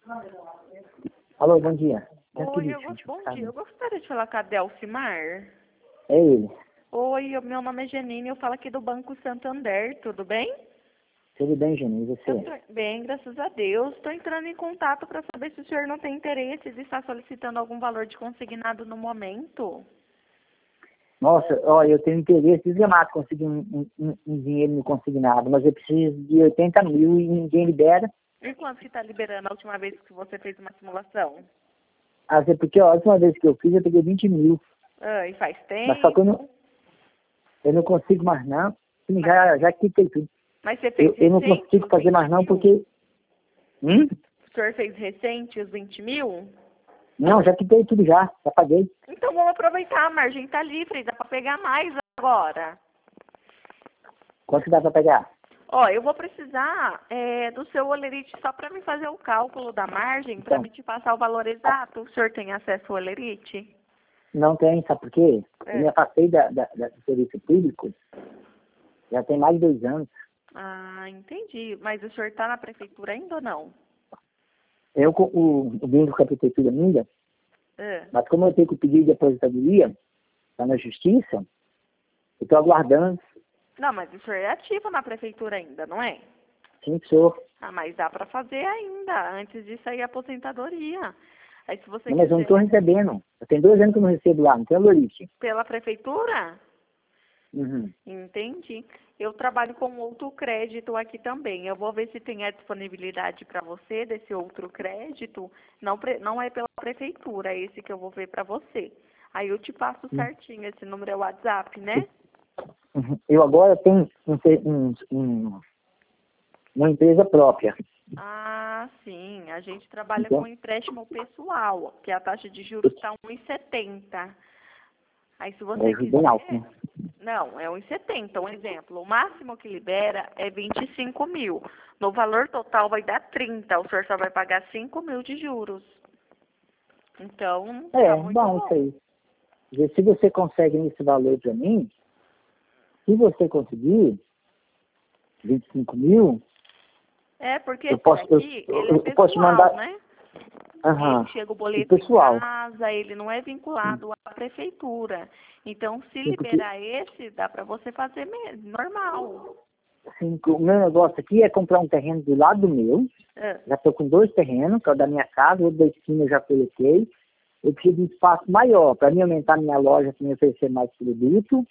Alô, bom dia. Oi, bom dia. Eu gostaria de falar com a Delcimar. É ele. Oi, meu nome é Janine, eu falo aqui do Banco Santander, tudo bem? Tudo bem, Janine, e você? Bem, graças a Deus. Estou entrando em contato para saber se o senhor não tem interesse de estar solicitando algum valor de consignado no momento. Nossa, olha, eu tenho interesse desgramado em conseguir um dinheiro no consignado, mas eu preciso de 80 mil e ninguém libera. E quanto que está liberando a última vez que você fez uma simulação? Até porque a última vez que eu fiz, eu peguei 20 mil. Ah, e faz Mas só que tempo? eu não consigo mais não. Sim, já quitei tudo. Mas você fez Eu não recente consigo os fazer 20 mais não mil? porque... O senhor fez recente os 20 mil? Não, já quitei tudo já paguei. Então vamos aproveitar, a margem está livre, dá para pegar mais agora. Quanto que dá pra pegar? Ó, eu vou precisar do seu olerite só para me fazer o cálculo da margem, para Então, me te passar o valor exato. O senhor tem acesso ao olerite? não tem, sabe por quê? Eu me afastei do serviço público já tem mais de 2 anos. Ah, entendi. Mas o senhor está na prefeitura ainda ou não? Eu, o bingo com a prefeitura ainda, É. mas como eu tenho que pedir de aposentadoria, está na justiça, eu estou aguardando. Não, mas o senhor é ativo na prefeitura ainda, não é? Sim, senhor. Ah, mas dá para fazer ainda, antes de sair a aposentadoria. Aí se você Não, mas eu não quiser estou recebendo. Eu tenho 2 anos que eu não recebo lá, não tem Lorite. pela prefeitura, Uhum. entendi. Eu trabalho com outro crédito aqui também. Eu vou ver se tem a disponibilidade para você desse outro crédito. Não é pela prefeitura, é esse que eu vou ver para você. Aí eu te passo certinho. Esse número é o WhatsApp, né? Uhum. Eu agora tenho uma empresa própria. Ah, sim. A gente trabalha Então, com empréstimo pessoal, que a taxa de juros está 1,70. Aí se você é bem alto, quiser... né? Não, é 1,70. Um exemplo, o máximo que libera é 25 mil. No valor total vai dar 30. O senhor só vai pagar 5 mil de juros. Então, tá muito Bom, isso bom. aí. E se você consegue esse valor para mim, se você conseguir 25 mil, É, porque eu esse posso, daqui, ele é eu posso te pessoal, mandar. né? Aham. Ele chega o E boleto em pessoal. casa, ele não é vinculado à prefeitura. Então, se Sim, porque liberar esse, dá para você fazer mesmo, normal. assim, o meu negócio aqui é comprar um terreno do lado do meu. É. Já estou com 2 terrenos, que é o da minha casa, o outro da esquina eu já coloquei. Eu preciso de um espaço maior para mim aumentar minha loja, para me oferecer mais produto,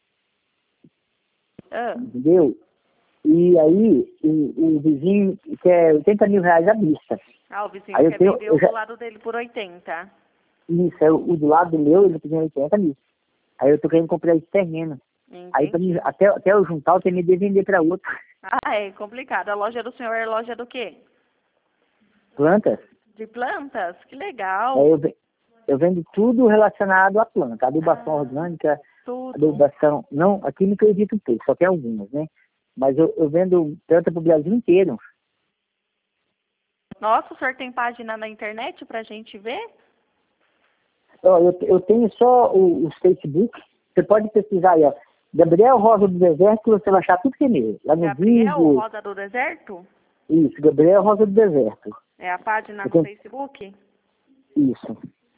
É. entendeu? E aí o vizinho quer 80 mil reais à vista. Ah, o vizinho Aí eu quer tenho, vender o do lado dele por 80. isso, é o do lado do meu, ele pediu 80 mil. Aí eu tô querendo comprar esse terreno. Aí pra mim, Entendi. até eu juntar, eu tenho medo de vender para outro. Ah, é complicado. A loja do senhor é loja do quê? Plantas, De plantas? Que aí legal. eu vendo tudo relacionado à planta, adubação Ah, orgânica, tudo. adubação, não, aqui não acredito pouco, só tem algumas, né? Mas eu vendo planta pro Brasil inteiro. Nossa, o senhor tem página na internet pra gente ver? Ó, eu tenho só os Facebook, você pode pesquisar aí, ó. Gabriel Rosa do Deserto, que você vai achar tudo que é meu. Lá no Gabriel Vivo, Rosa do Deserto? isso, Gabriel Rosa do Deserto. É a página Eu no tenho, Facebook? isso.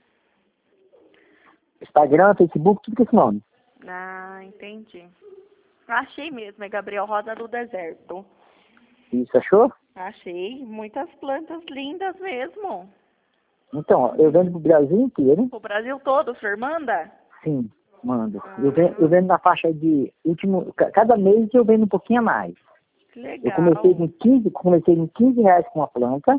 Instagram, Facebook, tudo com esse nome. Ah, entendi. Achei mesmo, é Gabriel Rosa do Deserto. Isso, achou? Achei muitas plantas lindas mesmo. Então, ó, eu vendo pro Brasil inteiro. O Brasil todo, o senhor manda? Sim, mando. Eu Ah, vendo na faixa de cada mês eu vendo um pouquinho a mais. que Eu legal. comecei com 15 reais com uma planta,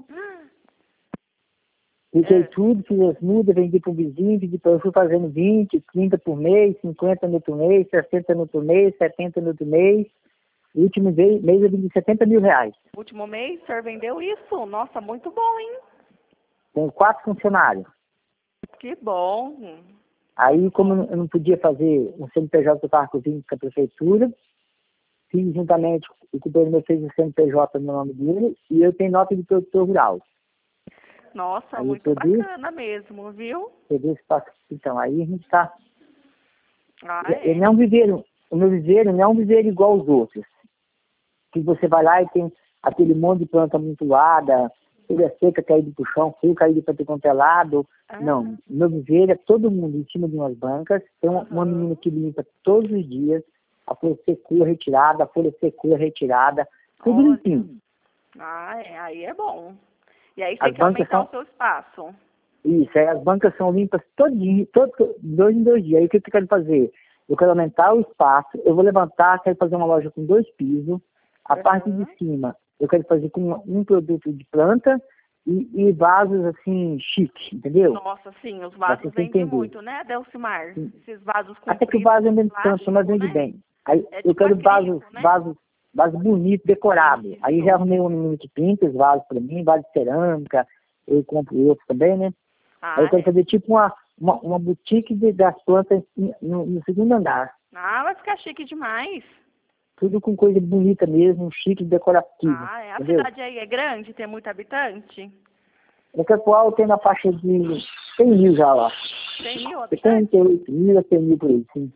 fiquei É. tudo, fiz as mudas, vendi pro vizinho, eu fui fazendo 20, 30 por mês, 50 no outro mês, 60 no outro mês, 70 no outro mês. O último mês eu vendi 70 mil reais. Último mês, o senhor vendeu isso? Nossa, muito bom, hein? Tenho 4 funcionários. Que bom. Aí, como eu não podia fazer um CNPJ que eu estava com a prefeitura, fiz juntamente, o governo fez o CNPJ no nome dele, e eu tenho nota de produtor rural. Nossa, Aí eu muito bacana mesmo, viu? peguei esse passo. Então, aí a gente está. Ah, Ele é. não é um viveiro, o meu viveiro não é um viveiro igual aos outros. Que você vai lá e tem aquele monte de planta amontoada, telha seca caída pro chão, fio caído para ter quanto é lado. Não, meu viveiro é todo mundo em cima de umas bancas, tem uma menina que limpa todos os dias, a folha secou, retirada, a folha secou, retirada, tudo limpinho. Aí é bom. E aí você As quer aumentar bancas o seu espaço. Isso, aí as bancas são limpas todinho, dois em 2 dias. Aí o que eu quero fazer? Eu quero aumentar o espaço, eu vou levantar, quero fazer uma loja com 2 pisos, a parte de cima eu quero fazer com um produto de planta e vasos assim, chique, entendeu? Nossa, sim, os vasos vendem muito, né, Delcimar? Esses vasos compridos. Até que o vaso não vende tanto, mas vende bem. Aí eu quero vasos bonitos, decorados. Aí já arrumei um menino que pinta os vasos para mim, vaso de cerâmica, eu compro outros também, né? Aí eu quero fazer tipo uma boutique das plantas no segundo andar. Vai ficar chique demais. Tudo com coisa bonita mesmo, chique, decorativo. A entendeu? cidade aí é grande, tem muito habitante? O Cacoal tem na faixa de 100 mil já lá. 100 mil habitantes? 78 mil a 100 mil por aí, sim.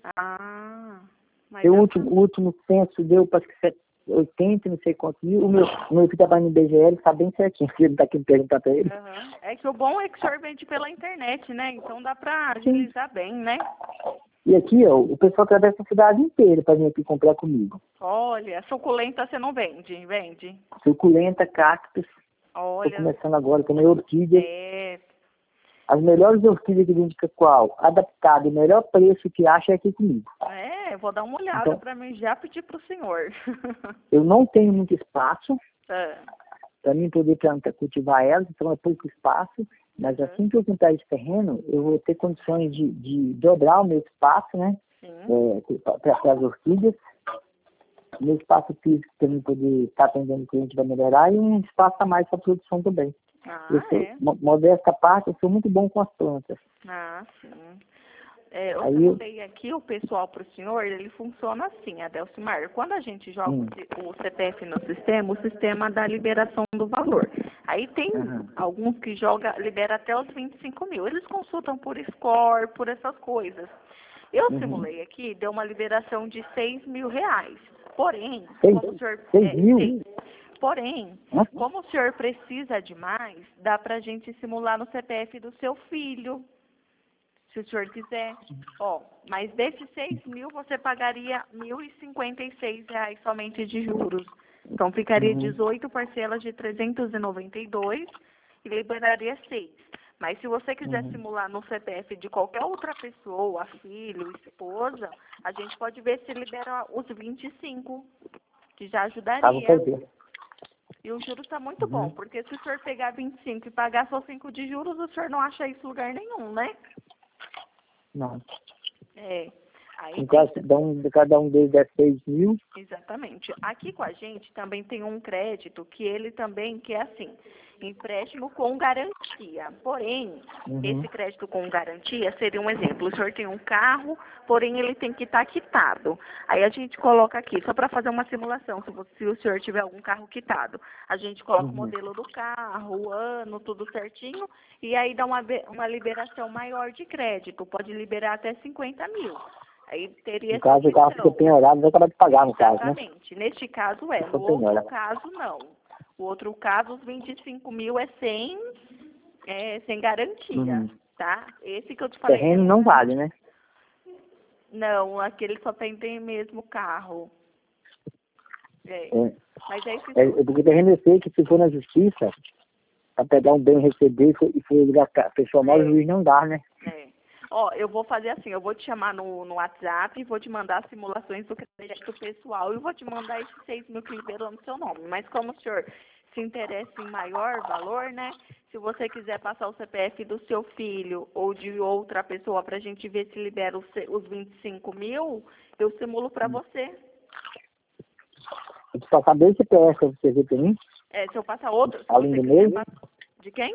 Mas o último censo deu para 80, não sei quantos mil. O meu filho trabalha no IBGE, tá bem certinho. Se ele tá aqui me perguntar para ele. É que o bom é que o senhor vende pela internet, né? Então dá para agilizar bem, né? E aqui, ó, o pessoal atravessa a cidade inteira para vir aqui comprar comigo. Olha, suculenta você não vende? Vende? Suculenta, cactos. Olha. Estou começando agora, também orquídea. É. As melhores orquídeas que vem de Cacoal, adaptado, o melhor preço que acha é aqui comigo. Eu vou dar uma olhada para mim já pedir para o senhor. Eu não tenho muito espaço para mim poder cultivar elas, então é pouco espaço, mas assim que eu juntar esse terreno, eu vou ter condições de dobrar o meu espaço, né? Para as orquídeas. Meu espaço físico para mim poder estar atendendo o cliente vai melhorar e um espaço a mais para a produção também. Modesta parte, eu sou muito bom com as plantas. Sim. Eu perguntei aqui o pessoal para o senhor, ele funciona assim, Adelcimar. Quando a gente joga o CPF no sistema, o sistema dá liberação do valor. Aí tem alguns que libera até os 25 mil. Eles consultam por score, por essas coisas. Eu simulei aqui, deu uma liberação de 6 mil reais. Porém, como o senhor... 6 mil? Porém, como o senhor precisa de mais, dá para a gente simular no CPF do seu filho, se o senhor quiser. Mas desses 6 mil, você pagaria R$ 1.056 somente de juros. Então, ficaria 18 parcelas de 392 e liberaria 6. Mas se você quiser simular no CPF de qualquer outra pessoa, filho, esposa, a gente pode ver se libera os 25, que já ajudaria. E o juros está muito bom, porque se o senhor pegar 25 e pagar só 5 de juros, o senhor não acha isso em lugar nenhum, né? Não. Aí cada um deles é 6 mil. Exatamente. Aqui com a gente também tem um crédito que ele também, que é assim, empréstimo com garantia. Porém, esse crédito com garantia seria um exemplo. O senhor tem um carro, porém ele tem que estar quitado. Aí a gente coloca aqui, só para fazer uma simulação, se o senhor tiver algum carro quitado, a gente coloca o modelo do carro, o ano, tudo certinho, e aí dá uma liberação maior de crédito. Pode liberar até 50 mil. Aí teria no caso, o carro fica penhorado, vai acabar de pagar, no caso, né? Exatamente. Neste caso no outro caso, não. O outro caso, os 25 mil é sem garantia, tá? Esse que eu te falei. Terreno não vale, né? Não, aquele só tem mesmo carro. Mas porque terreno eu sei que se for na justiça, para pegar um bem receber e for ligar a pessoa mal, o juiz não dá, né? Eu vou fazer assim, eu vou te chamar no WhatsApp e vou te mandar as simulações do crédito pessoal e vou te mandar esses 6 mil que liberou no seu nome. Mas como o senhor se interessa em maior valor, né? Se você quiser passar o CPF do seu filho ou de outra pessoa para a gente ver se libera os 25 mil, eu simulo para você. Eu preciso passar 2 CPF para você ver para mim? Se eu passar outro... Além do meu? De quem?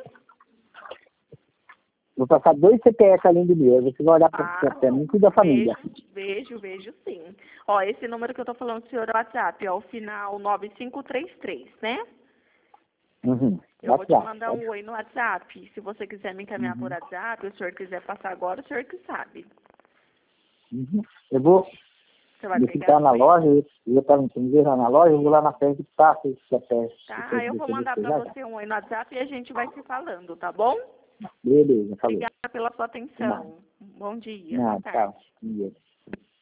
Vou passar 2 CPF além do meu. Você vai olhar para mim e da família. Vejo sim. Esse número que eu tô falando do senhor é o WhatsApp, o final 9533, né? Eu vou te mandar um oi no WhatsApp. Se você quiser me encaminhar por WhatsApp, se o senhor quiser passar agora, o senhor que sabe. Eu vou Você vai eu pegar ficar na loja, eu estava entendendo lá na loja, eu vou lá na frente e passo se a peça. Tá, eu vou mandar para você um oi no WhatsApp e a gente vai se falando, tá bom? Beleza, falou. Obrigada pela sua atenção. Bom dia, Não, boa tarde. tchau.